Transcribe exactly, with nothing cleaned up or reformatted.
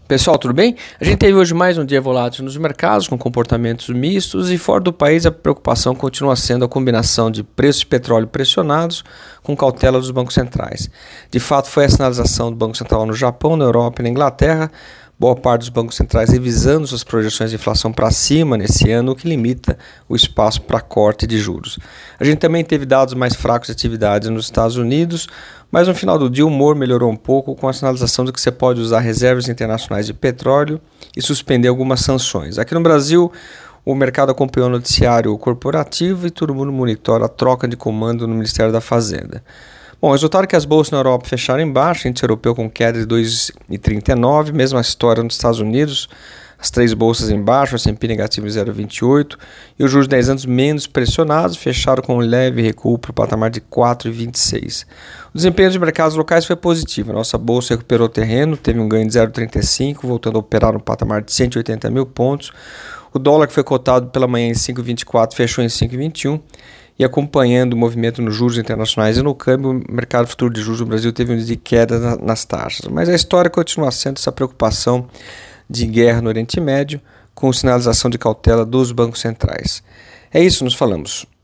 Pessoal, tudo bem? A gente teve hoje mais um dia volátil nos mercados, com comportamentos mistos, e fora do país a preocupação continua sendo a combinação de preços de petróleo pressionados com cautela dos bancos centrais. De fato, foi a sinalização do Banco Central no Japão, na Europa e na Inglaterra, boa parte dos bancos centrais revisando suas projeções de inflação para cima nesse ano, o que limita o espaço para corte de juros. A gente também teve dados mais fracos de atividades nos Estados Unidos, mas no final do dia o humor melhorou um pouco com a sinalização de que você pode usar reservas internacionais de petróleo e suspender algumas sanções. Aqui no Brasil, o mercado acompanhou o noticiário corporativo e todo mundo monitora a troca de comando no Ministério da Fazenda. Bom, o resultado é que as bolsas na Europa fecharam em baixo, índice europeu com queda de dois vírgula trinta e nove, mesma história nos Estados Unidos, as três bolsas em baixo, o S e P negativo em zero vírgula vinte e oito e os juros de dez anos menos pressionados, fecharam com um leve recuo para o patamar de quatro vírgula vinte e seis. O desempenho dos mercados locais foi positivo, a nossa bolsa recuperou terreno, teve um ganho de zero vírgula trinta e cinco, voltando a operar no patamar de cento e oitenta mil pontos. O dólar, que foi cotado pela manhã em cinco vírgula vinte e quatro, fechou em cinco vírgula vinte e um. E acompanhando o movimento nos juros internacionais e no câmbio, o mercado futuro de juros do Brasil teve um índice de queda na, nas taxas. Mas a história continua sendo essa preocupação de guerra no Oriente Médio, com sinalização de cautela dos bancos centrais. É isso, nos falamos.